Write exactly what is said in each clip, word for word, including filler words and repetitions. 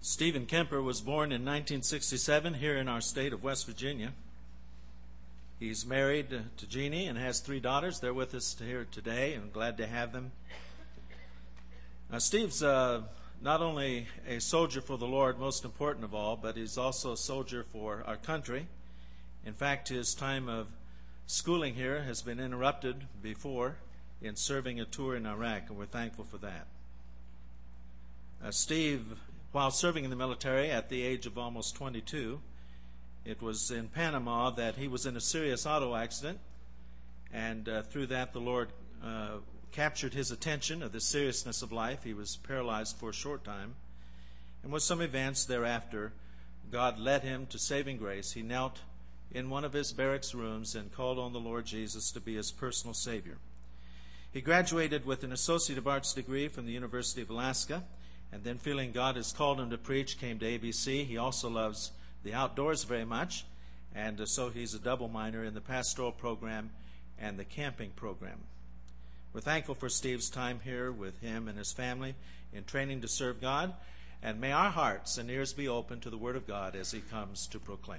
Stephen Kemper was born in nineteen sixty-seven here in our state of West Virginia. He's married to Jeannie and has three daughters. They're with us here today, and glad to have them. Now, Steve's uh, not only a soldier for the Lord, most important of all, but he's also a soldier for our country. In fact, his time of schooling here has been interrupted before in serving a tour in Iraq, and we're thankful for that. Uh, Steve, while serving in the military at the age of almost twenty-two, it was in Panama that he was in a serious auto accident, and uh, through that the Lord uh, captured his attention of the seriousness of life. He was paralyzed for a short time, and with some events thereafter, God led him to saving grace. He knelt in one of his barracks rooms and called on the Lord Jesus to be his personal Savior. He graduated with an Associate of Arts degree from the University of Alaska, and then feeling God has called him to preach, came to A B C. He also loves the outdoors very much, and uh, so he's a double minor in the pastoral program and the camping program. We're thankful for Steve's time here with him and his family in training to serve God, and may our hearts and ears be open to the Word of God as he comes to proclaim.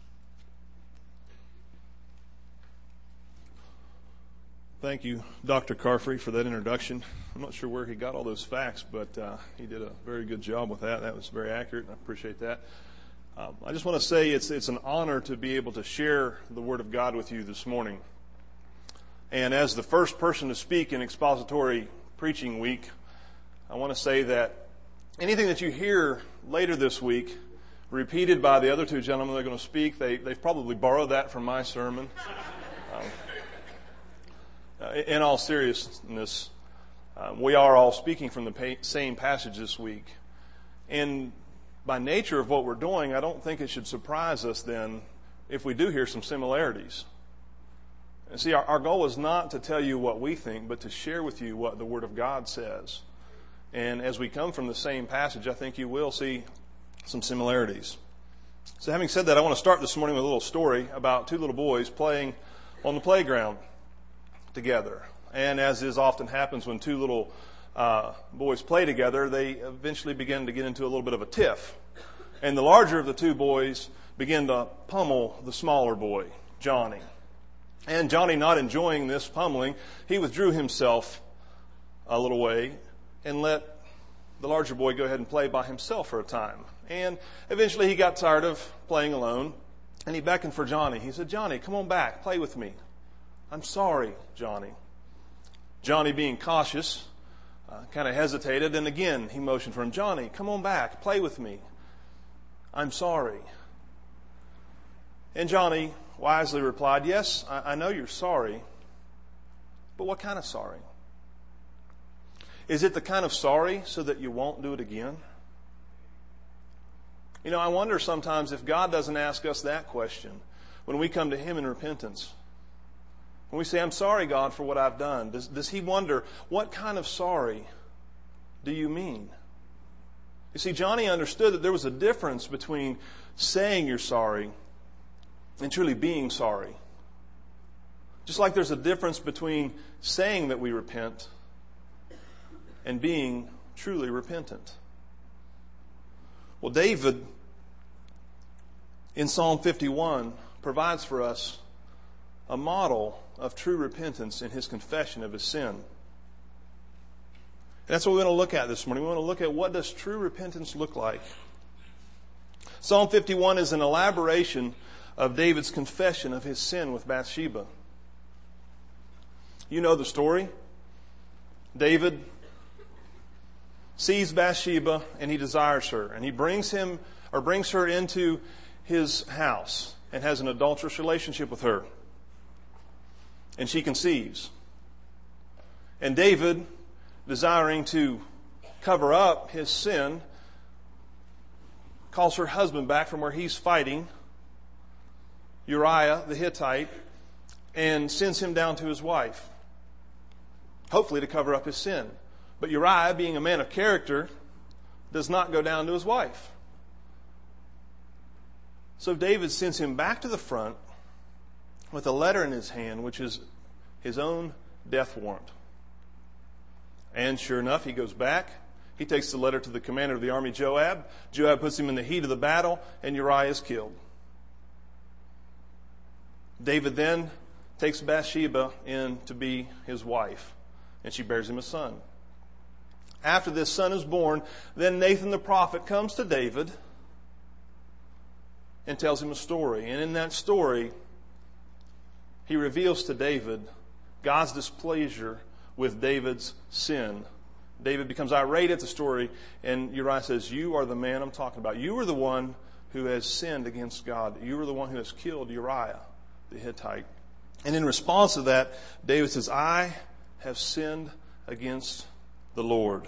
Thank you, Doctor Carfrey, for that introduction. I'm not sure where he got all those facts, but uh, he did a very good job with that. That was very accurate, and I appreciate that. Um, I just want to say it's it's an honor to be able to share the Word of God with you this morning. And as the first person to speak in expository preaching week, I want to say that anything that you hear later this week, repeated by the other two gentlemen that are going to speak, they, they've probably borrowed that from my sermon. Um, In all seriousness, uh, we are all speaking from the pa- same passage this week. And by nature of what we're doing, I don't think it should surprise us then if we do hear some similarities. And see, our, our goal is not to tell you what we think, but to share with you what the Word of God says. And as we come from the same passage, I think you will see some similarities. So having said that, I want to start this morning with a little story about two little boys playing on the playground together. And as is often happens when two little uh, boys play together, they eventually begin to get into a little bit of a tiff. And the larger of the two boys begin to pummel the smaller boy, Johnny. And Johnny, not enjoying this pummeling, he withdrew himself a little way and let the larger boy go ahead and play by himself for a time. And eventually he got tired of playing alone, and he beckoned for Johnny. He said, "Johnny, come on back, play with me." "I'm sorry, Johnny." Johnny, being cautious, uh, kind of hesitated, and again he motioned for him. "Johnny, come on back, play with me." "I'm sorry." And Johnny wisely replied, "Yes, I, I know you're sorry, but what kind of sorry? Is it the kind of sorry so that you won't do it again?" You know, I wonder sometimes if God doesn't ask us that question when we come to Him in repentance. When we say, "I'm sorry, God, for what I've done," does, does He wonder, what kind of sorry do you mean? You see, Johnny understood that there was a difference between saying you're sorry and truly being sorry. Just like there's a difference between saying that we repent and being truly repentant. Well, David, in Psalm fifty-one, provides for us a model of true repentance in his confession of his sin. And that's what we want to look at this morning. We want to look at what does true repentance look like. Psalm fifty-one is an elaboration of David's confession of his sin with Bathsheba. You know the story. David sees Bathsheba and he desires her, and he brings him or brings her into his house and has an adulterous relationship with her. And she conceives. And David, desiring to cover up his sin, calls her husband back from where he's fighting, Uriah the Hittite, and sends him down to his wife, hopefully to cover up his sin. But Uriah, being a man of character, does not go down to his wife. So David sends him back to the front with a letter in his hand, which is his own death warrant. And sure enough, he goes back He takes the letter to the commander of the army, Joab. Joab puts him in the heat of the battle, and Uriah is killed. David then takes Bathsheba in to be his wife, and she bears him a son. After this son is born, then Nathan the prophet comes to David and tells him a story. And in that story, he reveals to David God's displeasure with David's sin. David becomes irate at the story, and Uriah says, "You are the man I'm talking about. You are the one who has sinned against God. You are the one who has killed Uriah the Hittite." And in response to that, David says, "I have sinned against the Lord."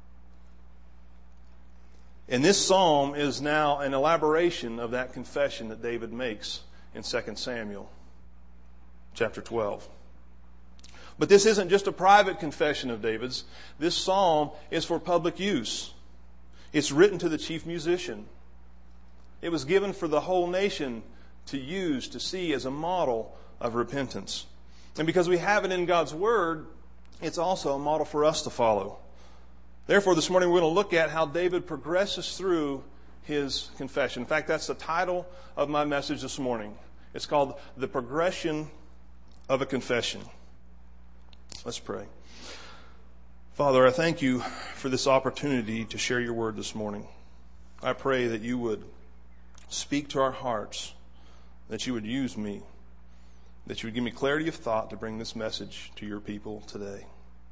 And this psalm is now an elaboration of that confession that David makes in Second Samuel chapter twelve. But this isn't just a private confession of David's. This psalm is for public use. It's written to the chief musician. It was given for the whole nation to use, to see as a model of repentance. And because we have it in God's Word, it's also a model for us to follow. Therefore, this morning we're going to look at how David progresses through his confession. In fact, that's the title of my message this morning. It's called The Progression of a Confession. Let's pray. Father, I thank you for this opportunity to share your word this morning. I pray that you would speak to our hearts, that you would use me, that you would give me clarity of thought to bring this message to your people today.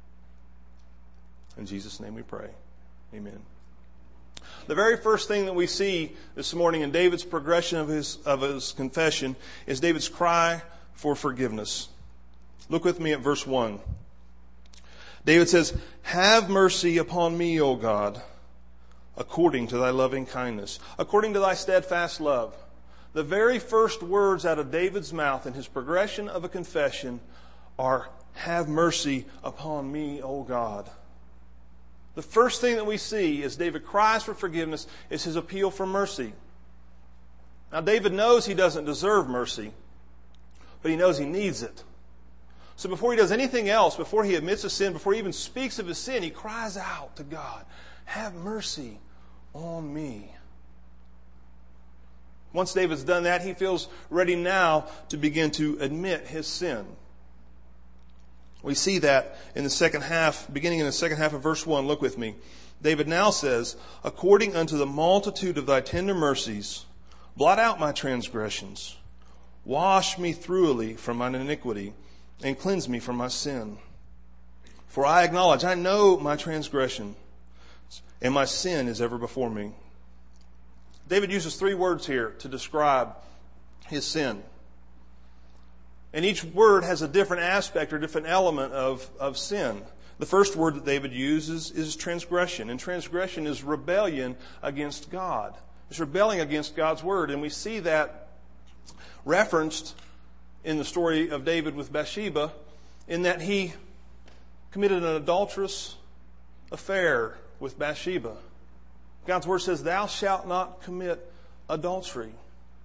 In Jesus' name we pray. Amen. The very first thing that we see this morning in David's progression of his, of his confession is David's cry for forgiveness. Look with me at verse one. David says, "Have mercy upon me, O God, according to thy loving kindness, according to thy steadfast love." The very first words out of David's mouth in his progression of a confession are, "Have mercy upon me, O God." The first thing that we see as David cries for forgiveness is his appeal for mercy. Now, David knows he doesn't deserve mercy, but he knows he needs it. So before he does anything else, before he admits his sin, before he even speaks of his sin, he cries out to God, "Have mercy on me." Once David's done that, he feels ready now to begin to admit his sin. We see that in the second half, beginning in the second half of verse one. Look with me. David now says, "According unto the multitude of thy tender mercies, blot out my transgressions. Wash me thoroughly from mine iniquity, and cleanse me from my sin. For I acknowledge, I know my transgression, and my sin is ever before me." David uses three words here to describe his sin. And each word has a different aspect or different element of, of sin. The first word that David uses is transgression. And transgression is rebellion against God. It's rebelling against God's word. And we see that referenced in the story of David with Bathsheba, in that he committed an adulterous affair with Bathsheba. God's word says, "Thou shalt not commit adultery."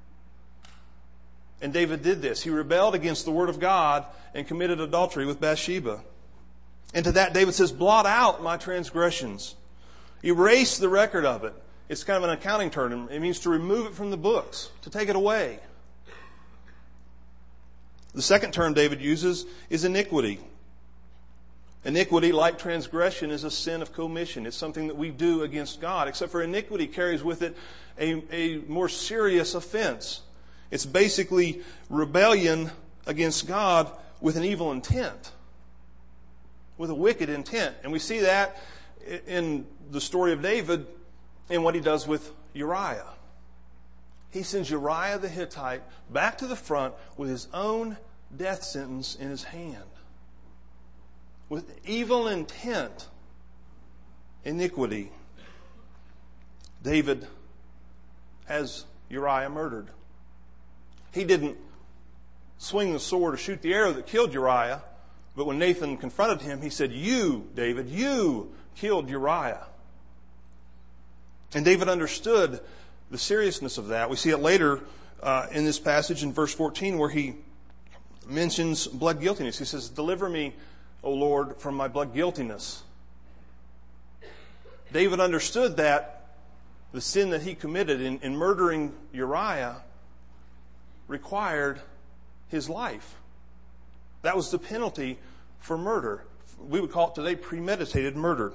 And David did this. He rebelled against the word of God and committed adultery with Bathsheba. And to that, David says, "Blot out my transgressions." Erase the record of it. It's kind of an accounting term. It means to remove it from the books, to take it away. The second term David uses is iniquity. Iniquity, like transgression, is a sin of commission. It's something that we do against God, except for iniquity carries with it a, a more serious offense. It's basically rebellion against God with an evil intent, with a wicked intent. And we see that in the story of David in what he does with Uriah. He sends Uriah the Hittite back to the front with his own death sentence in his hand. With evil intent, iniquity, David has Uriah murdered. He didn't swing the sword or shoot the arrow that killed Uriah, but when Nathan confronted him, he said, "You, David, you killed Uriah." And David understood the seriousness of that. We see it later uh, in this passage in verse fourteen where he mentions blood guiltiness. He says, "Deliver me, O Lord, from my blood guiltiness." David understood that the sin that he committed in, in murdering Uriah required his life. That was the penalty for murder. We would call it today premeditated murder.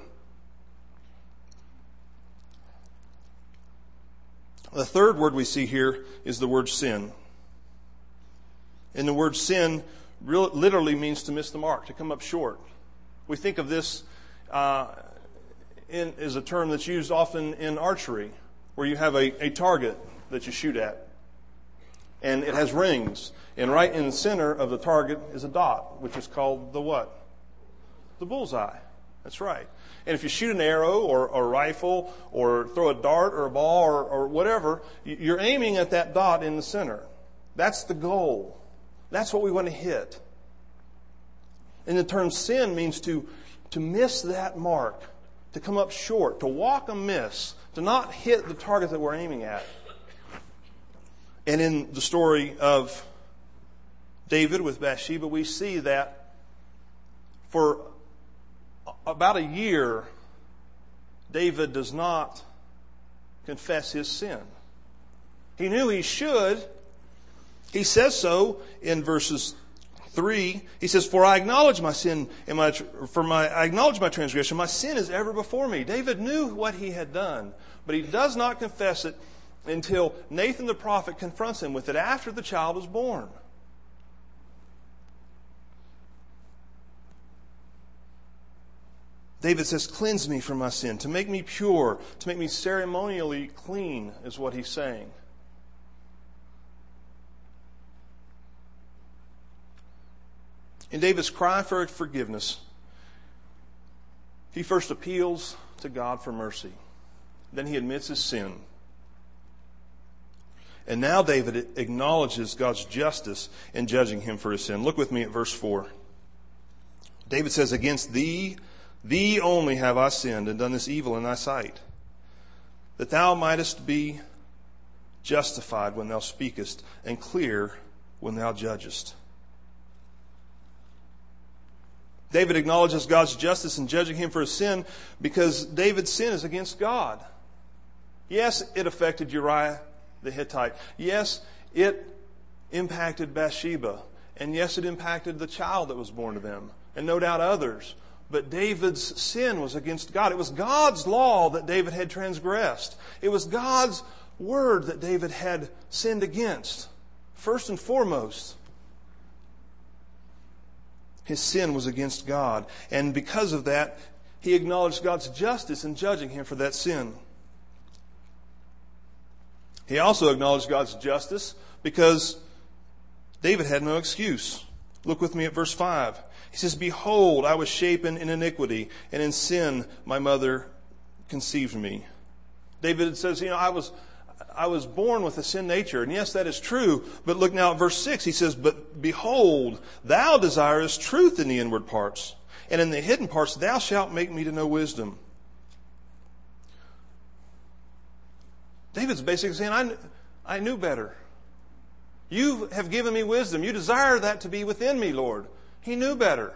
The third word we see here is the word sin. And the word sin really, literally means to miss the mark, to come up short. We think of this uh, in, as a term that's used often in archery, where you have a, a target that you shoot at. And it has rings. And right in the center of the target is a dot, which is called the what? The bullseye. That's right. And if you shoot an arrow or a rifle or throw a dart or a ball or, or whatever, you're aiming at that dot in the center. That's the goal. That's what we want to hit. And the term sin means to, to miss that mark, to come up short, to walk amiss, to not hit the target that we're aiming at. And in the story of David with Bathsheba, we see that for about a year, David does not confess his sin. He knew he should. He says so in verses three. He says, "For I acknowledge my sin and my for my I acknowledge my transgression. My sin is ever before me." David knew what he had done, but he does not confess it until Nathan the prophet confronts him with it after the child is born. David says, "Cleanse me from my sin, to make me pure, to make me ceremonially clean," is what he's saying. In David's cry for forgiveness, he first appeals to God for mercy. Then he admits his sin. And now David acknowledges God's justice in judging him for his sin. Look with me at verse four. David says, "Against thee, thee only have I sinned and done this evil in thy sight, that thou mightest be justified when thou speakest, and clear when thou judgest." David acknowledges God's justice in judging him for his sin because David's sin is against God. Yes, it affected Uriah the Hittite. Yes, it impacted Bathsheba. And yes, it impacted the child that was born to them. And no doubt others. But David's sin was against God. It was God's law that David had transgressed. It was God's word that David had sinned against. First and foremost, his sin was against God. And because of that, he acknowledged God's justice in judging him for that sin. He also acknowledged God's justice because David had no excuse. Look with me at verse five. He says, "Behold, I was shapen in iniquity, and in sin my mother conceived me." David says, you know, I was I was born with a sin nature. And yes, that is true. But look now at verse six. He says, "But behold, thou desirest truth in the inward parts, and in the hidden parts thou shalt make me to know wisdom." David's basically saying, I, I knew better. You have given me wisdom. You desire that to be within me, Lord. He knew better.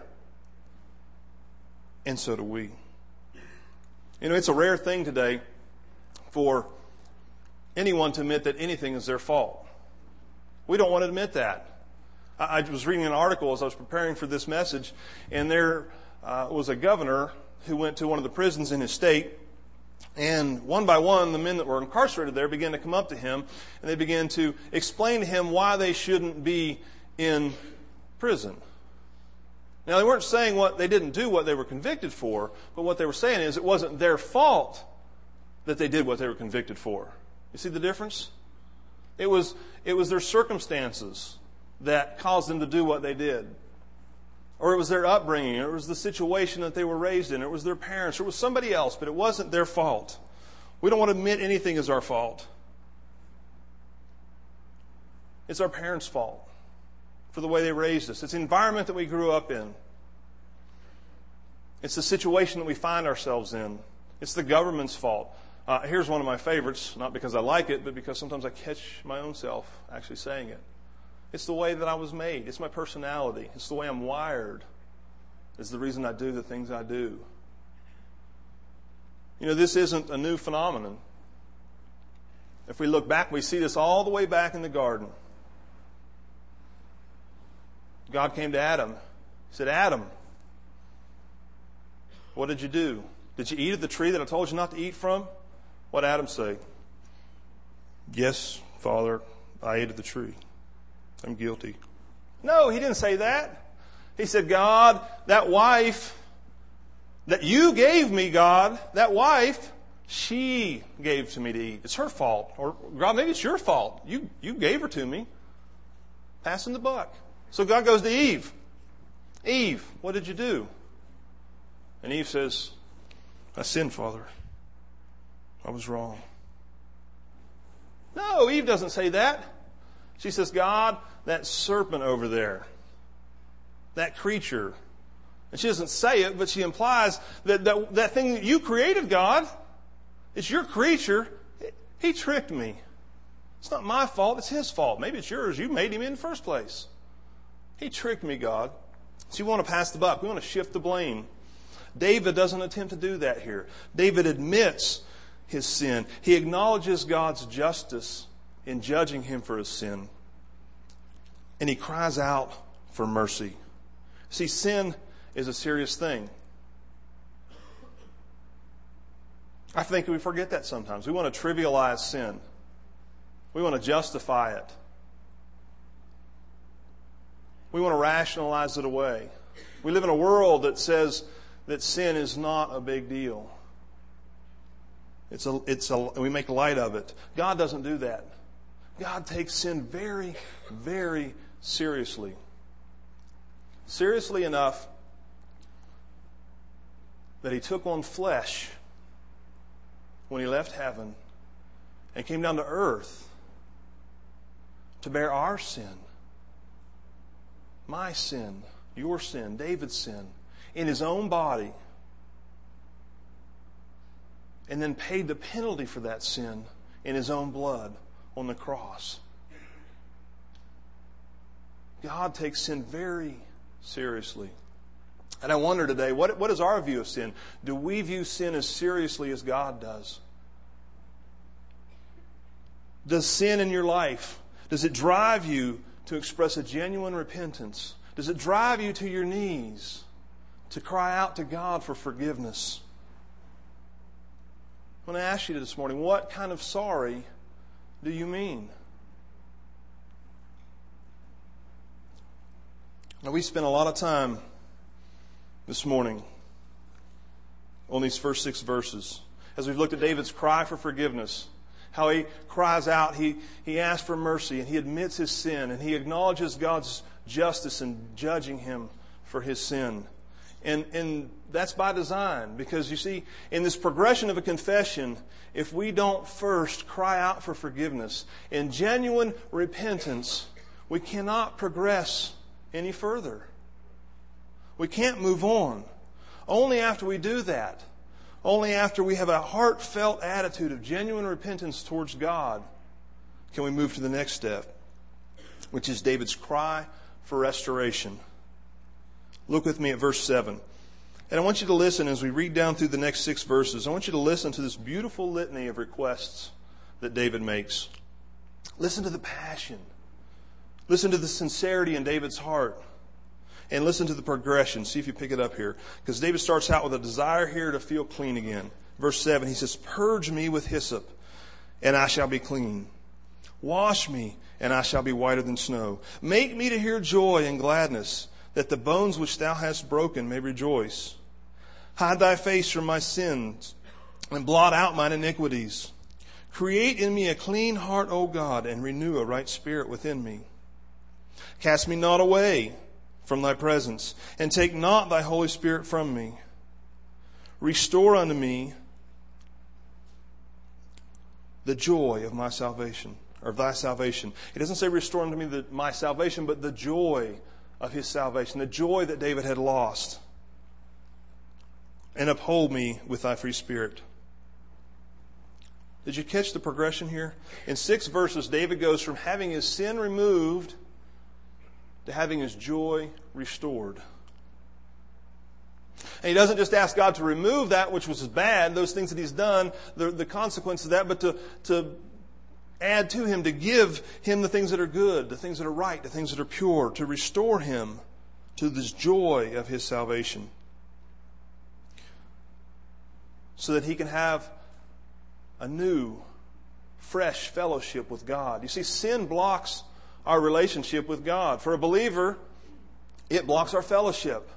And so do we. You know, it's a rare thing today for anyone to admit that anything is their fault. We don't want to admit that. I, I was reading an article as I was preparing for this message, and there uh, was a governor who went to one of the prisons in his state. And one by one, the men that were incarcerated there began to come up to him, and they began to explain to him why they shouldn't be in prison. Now, they weren't saying what they didn't do what they were convicted for, but what they were saying is it wasn't their fault that they did what they were convicted for. You see the difference? It was, it was their circumstances that caused them to do what they did. Or it was their upbringing, or it was the situation that they were raised in, or it was their parents, or it was somebody else, but it wasn't their fault. We don't want to admit anything is our fault. It's our parents' fault for the way they raised us. It's the environment that we grew up in. It's the situation that we find ourselves in. It's the government's fault. Uh, here's one of my favorites, not because I like it, but because sometimes I catch my own self actually saying it. It's the way that I was made. It's my personality. It's the way I'm wired. It's the reason I do the things I do. You know, this isn't a new phenomenon. If we look back, we see this all the way back in the garden. God came to Adam. He said, Adam, what did you do? Did you eat of the tree that I told you not to eat from? What did Adam say? Yes, Father, I ate of the tree. I'm guilty. No, he didn't say that. He said, God, that wife that you gave me, God, that wife, she gave to me to eat. It's her fault. Or God, maybe it's your fault. You, you gave her to me. Passing the buck. So God goes to Eve. Eve, what did you do? And Eve says, I sinned, Father. I was wrong. No, Eve doesn't say that. She says, God, that serpent over there, that creature. And she doesn't say it, but she implies that that, that thing that you created, God, it's your creature. He tricked me. It's not my fault. It's his fault. Maybe it's yours. You made him in the first place. He tricked me, God. So you want to pass the buck. We want to shift the blame. David doesn't attempt to do that here. David admits his sin. He acknowledges God's justice in judging him for his sin. And he cries out for mercy. See, sin is a serious thing. I think we forget that sometimes. We want to trivialize sin. We want to justify it. We want to rationalize it away. We live in a world that says that sin is not a big deal. It's a, it's a, we make light of it. God doesn't do that. God takes sin very, very seriously. Seriously enough that He took on flesh when He left heaven and came down to earth to bear our sin. My sin, your sin, David's sin, in His own body. And then paid the penalty for that sin in His own blood on the cross. God takes sin very seriously. And I wonder today, what, what is our view of sin? Do we view sin as seriously as God does? Does sin in your life, does it drive you to express a genuine repentance? Does it drive you to your knees to cry out to God for forgiveness? I want to ask you this morning, what kind of sorry do you mean? Now, we spent a lot of time this morning on these first six verses as we've looked at David's cry for forgiveness. How he cries out, he, he asks for mercy, and he admits his sin, and he acknowledges God's justice in judging him for his sin. And, and that's by design, because you see, in this progression of a confession, if we don't first cry out for forgiveness in genuine repentance, we cannot progress any further. We can't move on. Only after we do that, only after we have a heartfelt attitude of genuine repentance towards God, can we move to the next step, which is David's cry for restoration. Look with me at verse seven. And I want you to listen as we read down through the next six verses. I want you to listen to this beautiful litany of requests that David makes. Listen to the passion. Listen to the sincerity in David's heart. And listen to the progression. See if you pick it up here. Because David starts out with a desire here to feel clean again. Verse seven, he says, "Purge me with hyssop, and I shall be clean. Wash me, and I shall be whiter than snow. Make me to hear joy and gladness, that the bones which thou hast broken may rejoice. Hide thy face from my sins, and blot out mine iniquities. Create in me a clean heart, O God, and renew a right spirit within me. Cast me not away from thy presence, and take not thy Holy Spirit from me. Restore unto me the joy of my salvation," or of thy salvation. It doesn't say restore unto me the, my salvation, but the joy of his salvation, the joy that David had lost. "And uphold me with thy free spirit." Did you catch the progression here? In six verses, David goes from having his sin removed to having his joy restored. And he doesn't just ask God to remove that which was bad, those things that he's done, the, the consequences of that, but to, to add to him, to give him the things that are good, the things that are right, the things that are pure, to restore him to this joy of his salvation, so that he can have a new, fresh fellowship with God. You see, sin blocks our relationship with God. For a believer, it blocks our fellowship.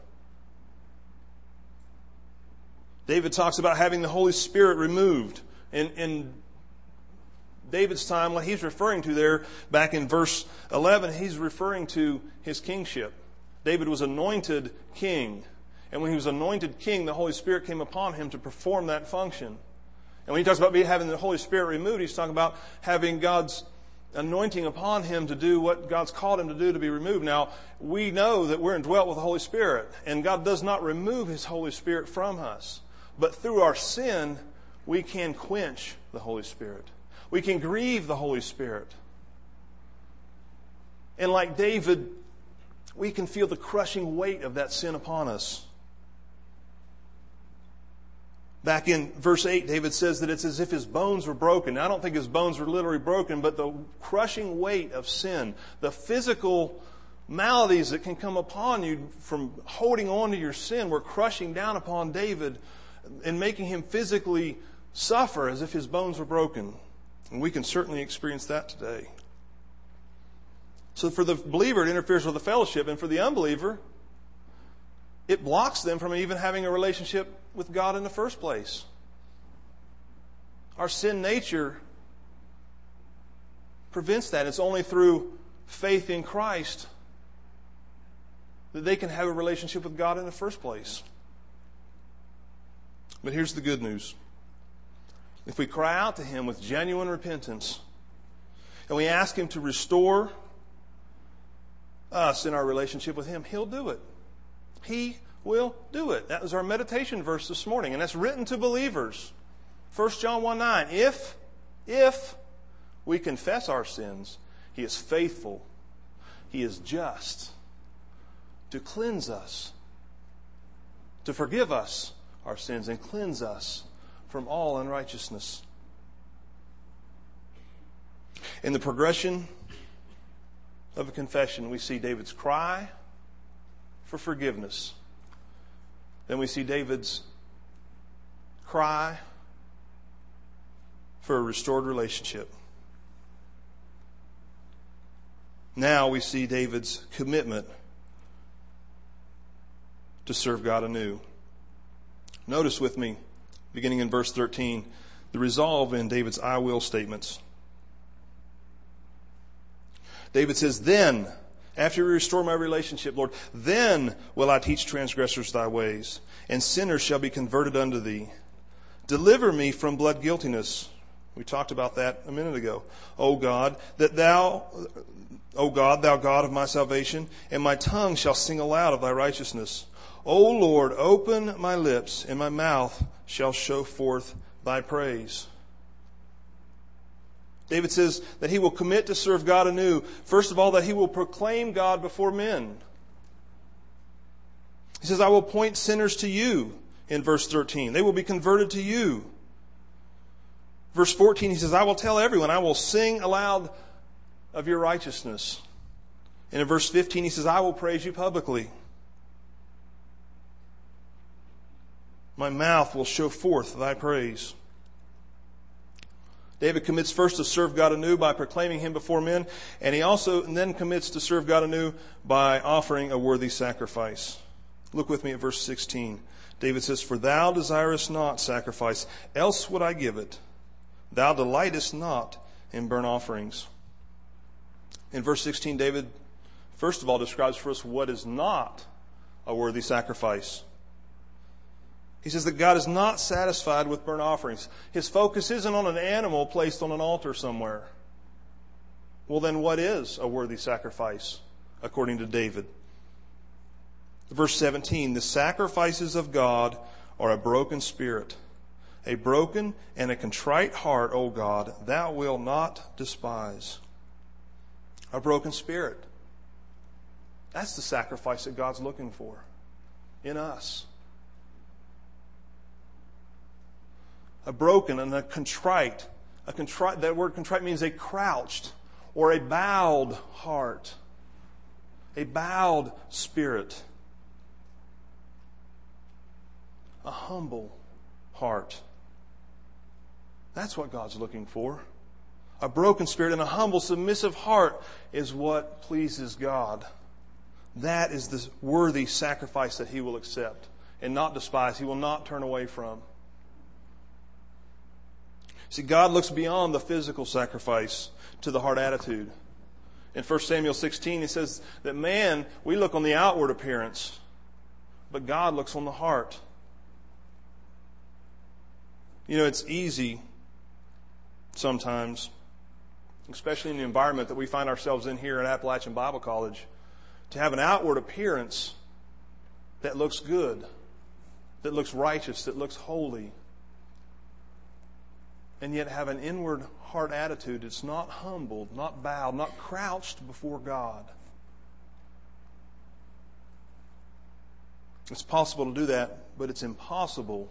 David talks about having the Holy Spirit removed. In, in David's time, what he's referring to there, back in verse eleven, he's referring to his kingship. David was anointed king. And when he was anointed king, the Holy Spirit came upon him to perform that function. And when he talks about having the Holy Spirit removed, he's talking about having God's anointing upon him to do what God's called him to do, to be removed. Now, we know that we're indwelt with the Holy Spirit, and God does not remove his Holy Spirit from us. But through our sin, we can quench the Holy Spirit. We can grieve the Holy Spirit. And like David, we can feel the crushing weight of that sin upon us. Back in verse eight, David says that it's as if his bones were broken. Now, I don't think his bones were literally broken, but the crushing weight of sin, the physical maladies that can come upon you from holding on to your sin, were crushing down upon David and making him physically suffer as if his bones were broken. And we can certainly experience that today. So for the believer, it interferes with the fellowship, and for the unbeliever, it blocks them from even having a relationship with God in the first place. Our sin nature prevents that. It's only through faith in Christ that they can have a relationship with God in the first place. But here's the good news. If we cry out to Him with genuine repentance, and we ask Him to restore us in our relationship with Him, He'll do it. He will do it. That was our meditation verse this morning, and that's written to believers. First John one nine. If, if we confess our sins, He is faithful, He is just to cleanse us, to forgive us our sins and cleanse us from all unrighteousness. In the progression of a confession, we see David's cry for forgiveness. Then we see David's cry for a restored relationship. Now we see David's commitment to serve God anew. Notice with me, beginning in verse thirteen, the resolve in David's I will statements. David says, then, after you restore my relationship, Lord, then will I teach transgressors thy ways, and sinners shall be converted unto thee. Deliver me from blood guiltiness. We talked about that a minute ago. O God, that thou, O God, thou God of my salvation, and my tongue shall sing aloud of thy righteousness. O Lord, open my lips, and my mouth shall show forth thy praise. David says that he will commit to serve God anew. First of all, that he will proclaim God before men. He says, I will point sinners to you, in verse thirteen. They will be converted to you. Verse fourteen, he says, I will tell everyone, I will sing aloud of your righteousness. And in verse fifteen, he says, I will praise you publicly. My mouth will show forth thy praise. David commits first to serve God anew by proclaiming Him before men, and he also and then commits to serve God anew by offering a worthy sacrifice. Look with me at verse sixteen. David says, for thou desirest not sacrifice, else would I give it. Thou delightest not in burnt offerings. In verse sixteen, David first of all describes for us what is not a worthy sacrifice. He says that God is not satisfied with burnt offerings. His focus isn't on an animal placed on an altar somewhere. Well, then what is a worthy sacrifice, according to David? Verse seventeen, the sacrifices of God are a broken spirit, a broken and a contrite heart, O God, thou wilt not despise. A broken spirit. That's the sacrifice that God's looking for in us. a broken and a contrite. A contrite, that word contrite means a crouched or a bowed heart. A bowed spirit. A humble heart. That's what God's looking for. A broken spirit and a humble, submissive heart is what pleases God. That is the worthy sacrifice that He will accept and not despise. He will not turn away from. See, God looks beyond the physical sacrifice to the heart attitude. In First Samuel sixteen, He says that man, we look on the outward appearance, but God looks on the heart. You know, it's easy sometimes, especially in the environment that we find ourselves in here at Appalachian Bible College, to have an outward appearance that looks good, that looks righteous, that looks holy, and yet have an inward heart attitude that's not humbled, not bowed, not crouched before God. It's possible to do that, but it's impossible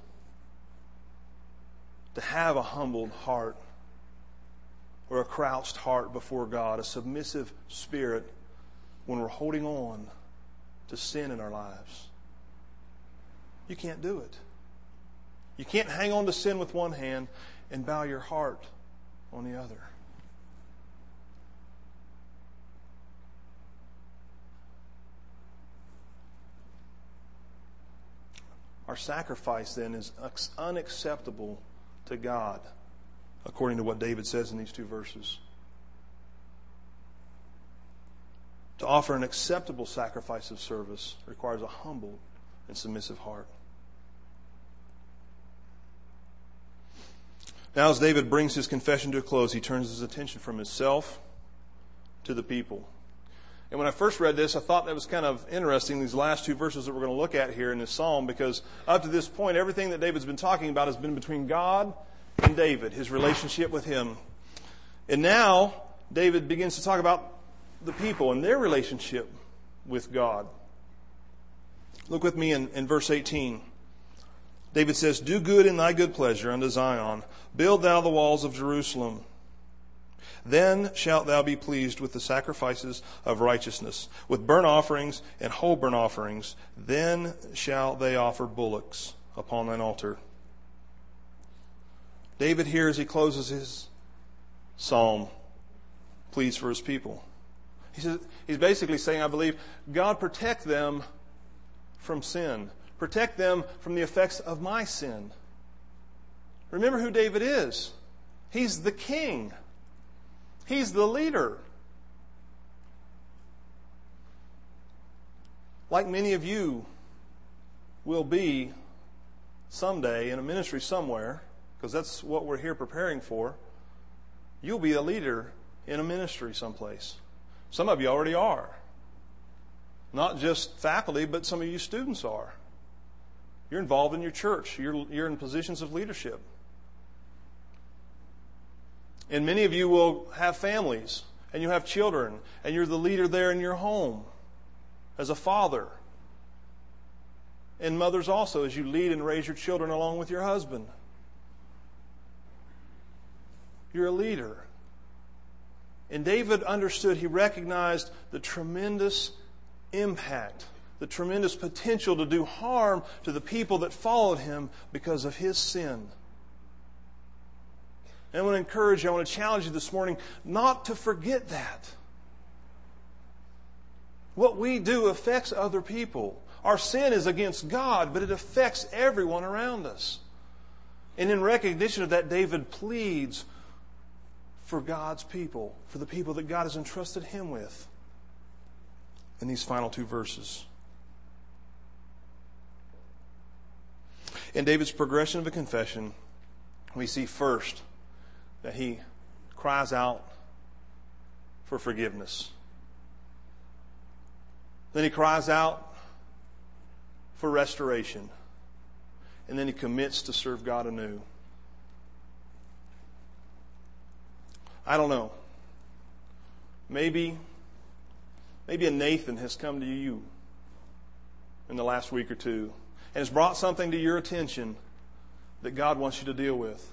to have a humbled heart or a crouched heart before God, a submissive spirit when we're holding on to sin in our lives. You can't do it. You can't hang on to sin with one hand and bow your heart on the other. Our sacrifice then is unacceptable to God, according to what David says in these two verses. To offer an acceptable sacrifice of service requires a humble and submissive heart. Now, as David brings his confession to a close, he turns his attention from himself to the people. And when I first read this, I thought that was kind of interesting, these last two verses that we're going to look at here in this psalm, because up to this point, everything that David's been talking about has been between God and David, his relationship with Him. And now, David begins to talk about the people and their relationship with God. Look with me in, in verse eighteen. David says, "Do good in thy good pleasure unto Zion. Build thou the walls of Jerusalem. Then shalt thou be pleased with the sacrifices of righteousness, with burnt offerings and whole burnt offerings. Then shall they offer bullocks upon thine altar." David here, as he closes his psalm, pleads for his people. He says, he's basically saying, I believe, God, protect them from sin. Protect them from the effects of my sin. Remember who David is. He's the king. He's the leader. Like many of you will be someday in a ministry somewhere, because that's what we're here preparing for, you'll be a leader in a ministry someplace. Some of you already are. Not just faculty, but some of you students are. You're involved in your church. You're, you're in positions of leadership. And many of you will have families, and you have children, and you're the leader there in your home as a father. And mothers also, as you lead and raise your children along with your husband. You're a leader. And David understood, he recognized the tremendous impact, the tremendous potential to do harm to the people that followed him because of his sin. And I want to encourage you, I want to challenge you this morning not to forget that. What we do affects other people. Our sin is against God, but it affects everyone around us. And in recognition of that, David pleads for God's people, for the people that God has entrusted him with in these final two verses. In David's progression of a confession, we see first that he cries out for forgiveness. Then he cries out for restoration. And then he commits to serve God anew. I don't know. Maybe, maybe a Nathan has come to you in the last week or two and has brought something to your attention that God wants you to deal with.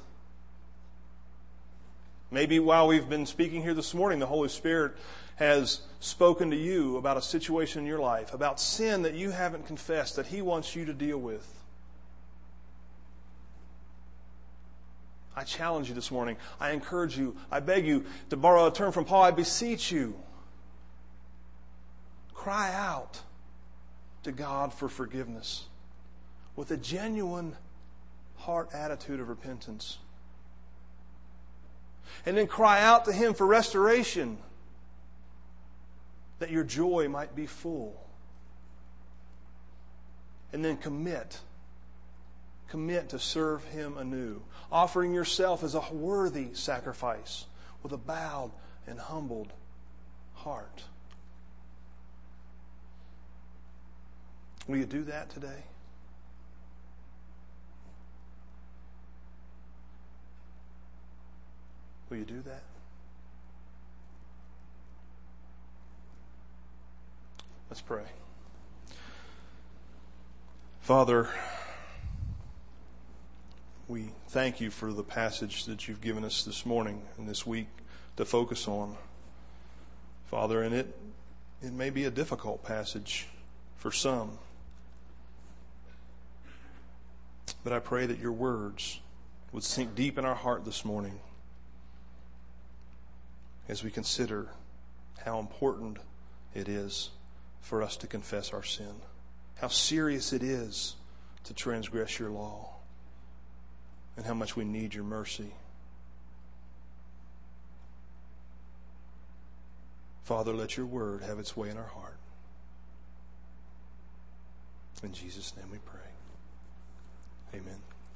Maybe while we've been speaking here this morning, the Holy Spirit has spoken to you about a situation in your life, about sin that you haven't confessed, that He wants you to deal with. I challenge you this morning. I encourage you. I beg you, to borrow a term from Paul, I beseech you. Cry out to God for forgiveness with a genuine heart attitude of repentance. And then cry out to Him for restoration, that your joy might be full. And then commit. Commit to serve Him anew, offering yourself as a worthy sacrifice with a bowed and humbled heart. Will you do that today? Will you do that? Let's pray. Father, we thank You for the passage that You've given us this morning and this week to focus on. Father, and it, it may be a difficult passage for some. But I pray that Your words would sink deep in our heart this morning as we consider how important it is for us to confess our sin, how serious it is to transgress Your law, and how much we need Your mercy. Father, let Your word have its way in our heart. In Jesus' name we pray. Amen.